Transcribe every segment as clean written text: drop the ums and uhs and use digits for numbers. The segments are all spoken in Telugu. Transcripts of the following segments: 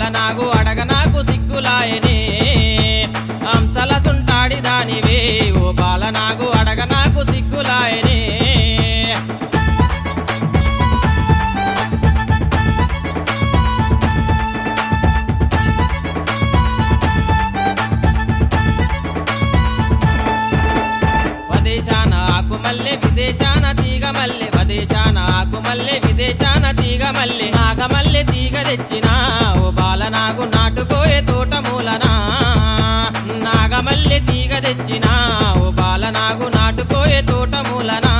బాలనాగు అడగ నాకు సిగ్గులాయనే అంశల సుంటాడి దానివే ఓ బాలనాగు అడగ నాకు సిగ్గులాయనే వదేశాన ఆకుమల్లె విదేశాన తీగ మల్లె వదేశాన ఆకుమల్లె విదేశాన తీగ మల్లె నాగమల్లె తీగ తెచ్చినా ఓ బాలనాగు నాటుకోయే తోట మూలనా నాగమల్లె తీగ తెచ్చినా ఓ బాలనాగు నాటుకోయే తోట మూలనా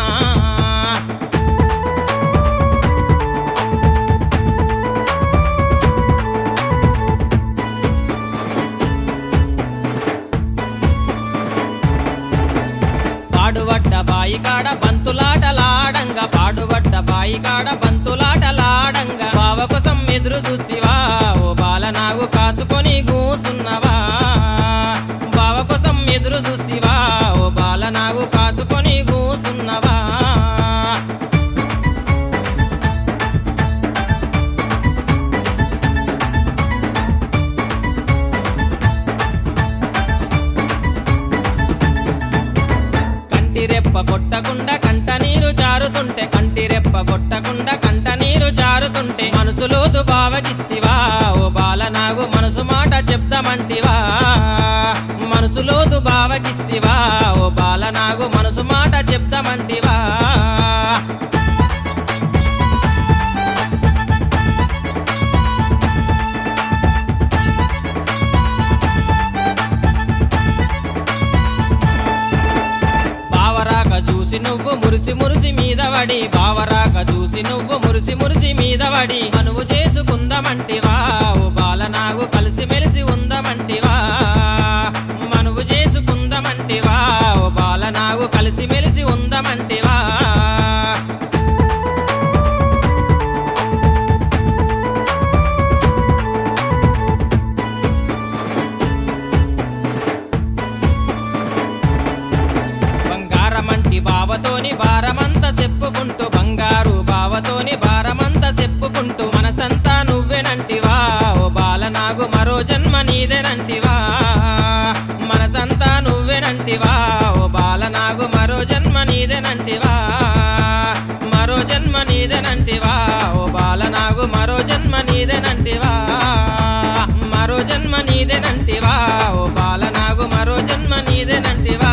పాడుబడ్డ బాయి కాడ బంతులాటలాడంగా పాడుబడ్డ బాయి కాడ బంతులాటలాడంగా బావ కోసం ఎదురు చూస్తివా ఓ బాలనాగు కాసుకొని కూసున్నవా బావ కోసం ఎదురు చూస్తివా ఓ బాలనాగు కాసుకొని కూసున్నవా కంటిరెప్ప కొట్టకుండా కంట నీరు జారుతుంటే కంటిరెప్ప కొట్టకుండా కంట నీరు జారుతుంటే మనసులోతు బావగిస్తివా ఓ బాలనాగు మనసు మాట చెప్దామంటివా మనసులోతు బావగిస్తివా ఓ బాలనాగు మనసు మాట చెప్దామంటివా బావరాక చూసి నువ్వు మురిసి మురిసి మీద పడి బావరాక చూసి నువ్వు మురిసి మురిసి మీద పడి మనువు చేసుకుందామంటివా ఓ బాలనాగు కలిసి మెలిసి ఉందామంటివా మనువు చేసుకుందామంటివా ఓ బాలనాగు కలిసి మెలిసి ఉందామంటివా బంగారమంటి బావతోని భారమంతా చెప్పుకుంటూ బంగారు బావతోని భారమంతా చెప్పుకుంటూ మనసంతా నువ్వేనంటివా ఓ బాలనాగు మరో జన్మ నీదేనంటివా మనసంతా నువ్వేనంటివా ఓ బాలనాగు మరో జన్మ నీదేనంటివా మరో జన్మ నీదేనంటివా ఓ బాలనాగు మరో జన్మ నీదేనంటివా మరో జన్మ నీదేనంటివా ఓ బాలనాగు మరో జన్మ నీదేనంటివా